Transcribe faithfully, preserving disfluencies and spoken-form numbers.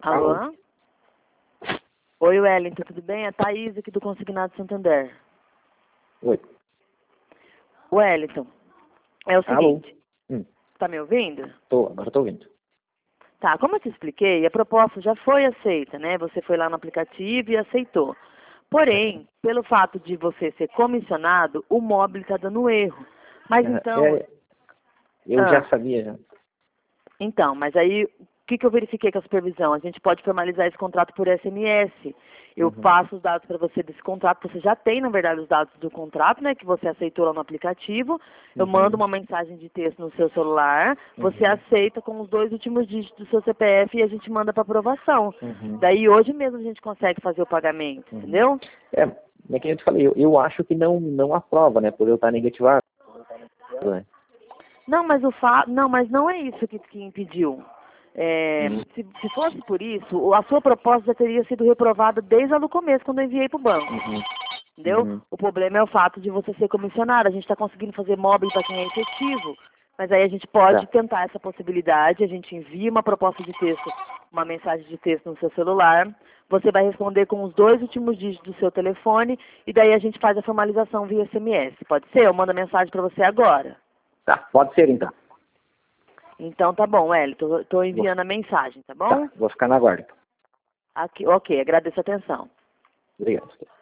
Alô? Alô? Oi, Wellington, tudo bem? É a Thaís aqui do Consignado Santander. Oi. Wellington, é o Alô? seguinte, Hum, tá me ouvindo? tô, agora tô ouvindo. Tá, como eu te expliquei, a proposta já foi aceita, né? Você foi lá no aplicativo e aceitou. Porém, pelo fato de você ser comissionado, o móvel está dando erro. Mas Ah, então... é, eu já Ah, sabia, já. então, mas aí, o que, que eu verifiquei com a supervisão? A gente pode formalizar esse contrato por S M S. Eu Uhum. passo os dados para você desse contrato. Você já tem, na verdade, os dados do contrato, né? Que você aceitou lá no aplicativo. Eu Uhum. mando uma mensagem de texto no seu celular. Você Uhum. aceita aceita com os dois últimos dígitos do seu C P F e a gente manda para aprovação. Uhum. Daí, hoje mesmo, a gente consegue fazer o pagamento, Uhum. entendeu? É, é que eu te falei, eu, eu acho que não, não aprova, né? Por eu estar negativado, né? Não, mas o fa... não, mas não é isso que, que impediu. É, Uhum. se, se fosse por isso, o- a sua proposta já teria sido reprovada desde lá no começo, quando eu enviei para o banco. Uhum. Entendeu? Uhum. O problema é o fato de você ser comissionado. A gente está conseguindo fazer móvel para quem é efetivo, mas aí a gente pode Tá. tentar essa possibilidade. A gente envia uma proposta de texto, uma mensagem de texto no seu celular. Você vai responder com os dois últimos dígitos do seu telefone e daí a gente faz a formalização via S M S. Pode ser? Eu mando a mensagem para você agora. Tá, pode ser então. Então tá bom, Wellington. Estou Vou, enviando a mensagem, tá bom? tá, vou ficar na guarda. Aqui, ok, agradeço a atenção. Obrigado.